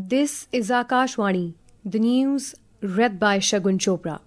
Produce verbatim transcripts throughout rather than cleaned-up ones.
This is Akashwani, the news read by Shagun Chopra.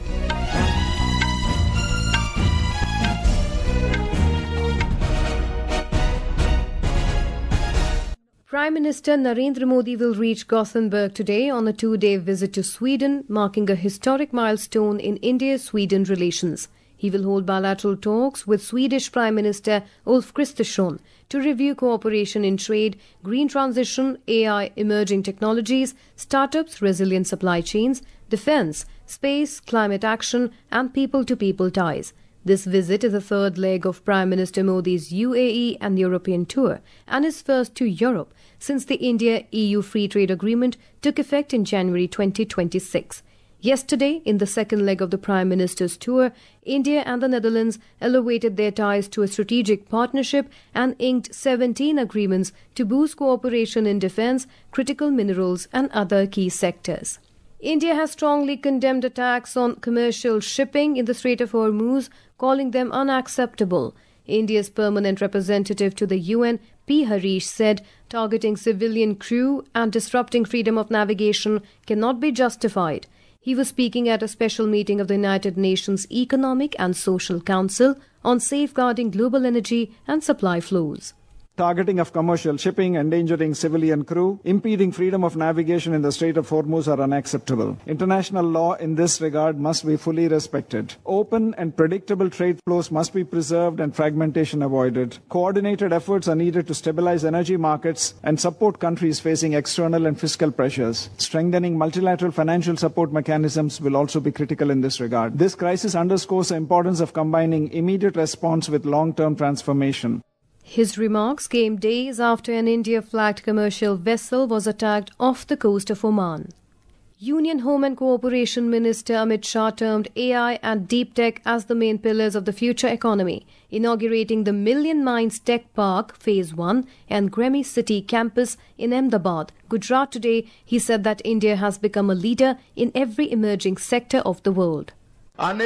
Prime Minister Narendra Modi will reach Gothenburg today on a two-day visit to Sweden, marking a historic milestone in India-Sweden relations. He will hold bilateral talks with Swedish Prime Minister Ulf Kristersson to review cooperation in trade, green transition, A I, emerging technologies, startups, resilient supply chains, defence, space, climate action and people-to-people ties. This visit is the third leg of Prime Minister Modi's U A E and European tour and his first to Europe since the India-E U Free Trade Agreement took effect in January twenty twenty-six. Yesterday, in the second leg of the Prime Minister's tour, India and the Netherlands elevated their ties to a strategic partnership and inked seventeen agreements to boost cooperation in defence, critical minerals and other key sectors. India has strongly condemned attacks on commercial shipping in the Strait of Hormuz, calling them unacceptable. India's permanent representative to the U N, P. Harish, said targeting civilian crew and disrupting freedom of navigation cannot be justified. He was speaking at a special meeting of the United Nations Economic and Social Council on safeguarding global energy and supply flows. Targeting of commercial shipping, endangering civilian crew, impeding freedom of navigation in the Strait of Hormuz are unacceptable. International law in this regard must be fully respected. Open and predictable trade flows must be preserved and fragmentation avoided. Coordinated efforts are needed to stabilize energy markets and support countries facing external and fiscal pressures. Strengthening multilateral financial support mechanisms will also be critical in this regard. This crisis underscores the importance of combining immediate response with long-term transformation. His remarks came days after an India-flagged commercial vessel was attacked off the coast of Oman. Union Home and Cooperation Minister Amit Shah termed A I and deep tech as the main pillars of the future economy, inaugurating the Million Minds Tech Park Phase one and Gremi City campus in Ahmedabad, Gujarat today. He said that India has become a leader in every emerging sector of the world. In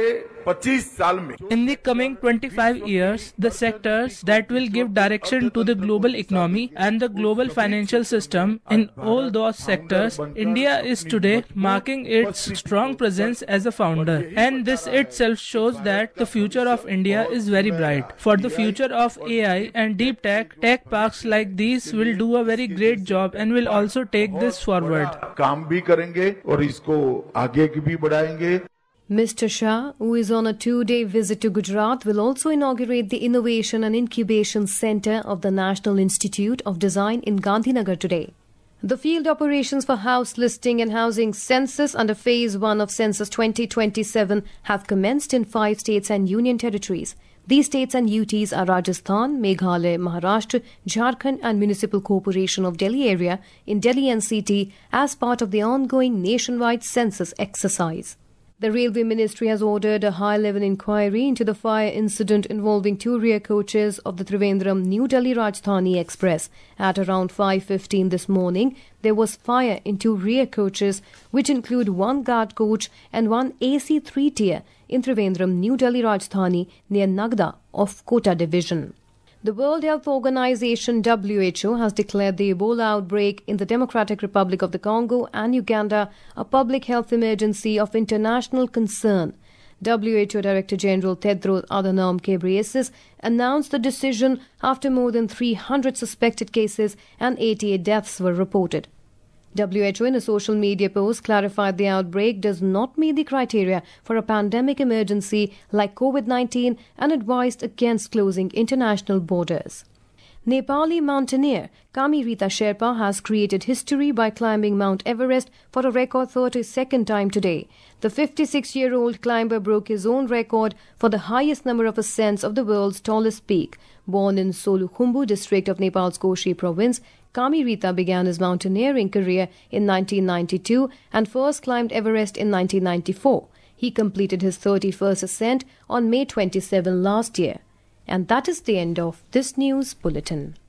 the coming twenty-five years, the sectors that will give direction to the global economy and the global financial system, in all those sectors, India is today marking its strong presence as a founder. And this itself shows that the future of India is very bright. For the future of A I and deep tech, tech parks like these will do a very great job and will also take this forward. Mister Shah, who is on a two-day visit to Gujarat, will also inaugurate the Innovation and Incubation Centre of the National Institute of Design in Gandhinagar today. The field operations for house listing and housing census under Phase one of Census twenty twenty-seven have commenced in five states and union territories. These states and U Ts are Rajasthan, Meghalaya, Maharashtra, Jharkhand and Municipal Corporation of Delhi area in Delhi N C T as part of the ongoing nationwide census exercise. The Railway Ministry has ordered a high-level inquiry into the fire incident involving two rear coaches of the Trivandrum-New Delhi Rajdhani Express. At around five fifteen this morning, there was fire in two rear coaches, which include one guard coach and one A C three-tier in Trivandrum-New Delhi Rajdhani near Nagda of Kota Division. The World Health Organization W H O has declared the Ebola outbreak in the Democratic Republic of the Congo and Uganda a public health emergency of international concern. W H O Director General Tedros Adhanom Ghebreyesus announced the decision after more than three hundred suspected cases and eighty-eight deaths were reported. W H O in a social media post clarified the outbreak does not meet the criteria for a pandemic emergency like COVID nineteen and advised against closing international borders. Nepali mountaineer Kami Rita Sherpa has created history by climbing Mount Everest for a record thirty-second time today. The fifty-six-year-old climber broke his own record for the highest number of ascents of the world's tallest peak. Born in Solukhumbu district of Nepal's Koshi province, Kami Rita began his mountaineering career in nineteen ninety-two and first climbed Everest in nineteen ninety-four. He completed his thirty-first ascent on May twenty-seventh last year. And that is the end of this news bulletin.